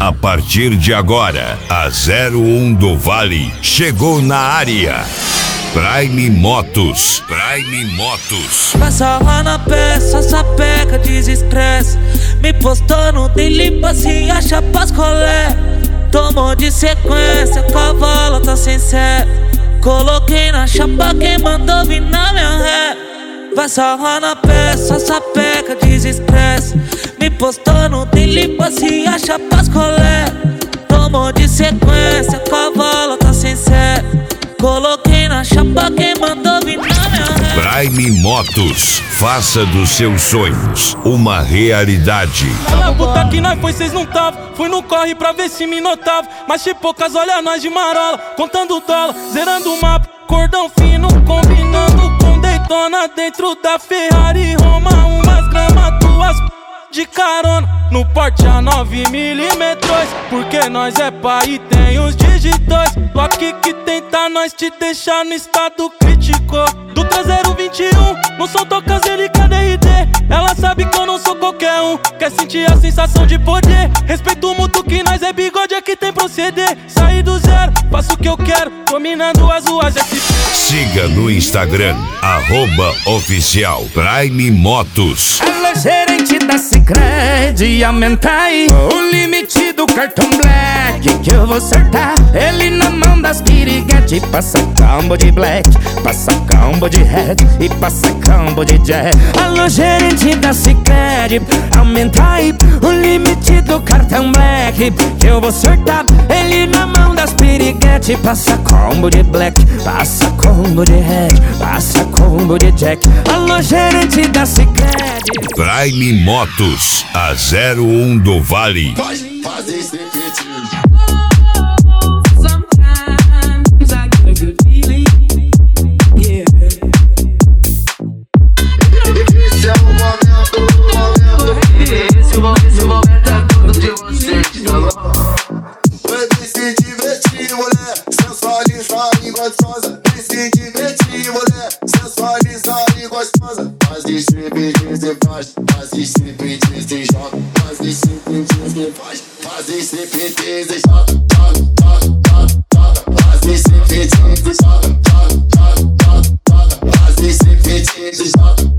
A partir de agora, a 01 do Vale chegou na área. Prime Motos. Prime Motos. Passa lá na peça, sapeca, desestressa. Me postou no Delipa, se acha pras colé. Tomou de sequência, cavalo tá sem sé. Coloquei na chapa quem mandou vir na minha ré. Vai sarrar na peça, sapeca, desestressa. Me postou no Delipa, se acha pras colé. Tomou de sequência, cavalo tá sem sé. Coloquei na chapa quem mandou vir na minha ré. Prime Motos, faça dos seus sonhos uma realidade. Na puta que nós foi, cês não tava. Fui no corre pra ver se me notava. Mas de poucas, olha nós de marola. Contando dólar, zerando o mapa. Cordão fino, combinando com Daytona. Dentro da Ferrari Roma, umas gramas, duas de carona. No porte a 9mm, porque nós é pai e tem os digitais. Lock que tenta nós te deixar no estado crítico. Do traseiro 21, não sou tocas, ele KDRD. Ela sabe que eu não sou qualquer um. Quer sentir a sensação de poder. Respeito mútuo que nós é bigode, é que tem proceder. Saí do zero, faço o que eu quero, dominando as ruas SP. Siga no Instagram, @oficial Prime Motos. Ela é gerente da Sicredi, aumentai o limite do cartão black que eu vou acertar. Ele na mão das piriguete, passa combo de black, passa combo de red e passa combo de jack. Alô, gerente da Sicredi, aumentai o limite do cartão black que eu vou acertar. Ele na mão das piriguete, passa combo de black, passa combo de red, passa combo de jack. Alô, gerente da Sicredi. Prime Motos, a 01 do Vale. Faz esse repetir. Sometimes I get a good feeling, yeah. Esse é o momento. Esse momento é tudo de você, tá bom? Vem se divertir, mulher, sensualizar e gostosa. Vem se divertir, mulher, sensualizar e gostosa. Faz striptease, faz striptease, joga. Faz striptease, faz striptease, joga. Faz striptease, joga. Faz striptease, joga.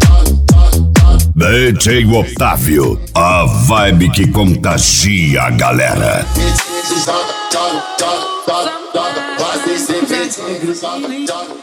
DJ Otávio, a vibe que contagia a galera. Faz striptease, joga.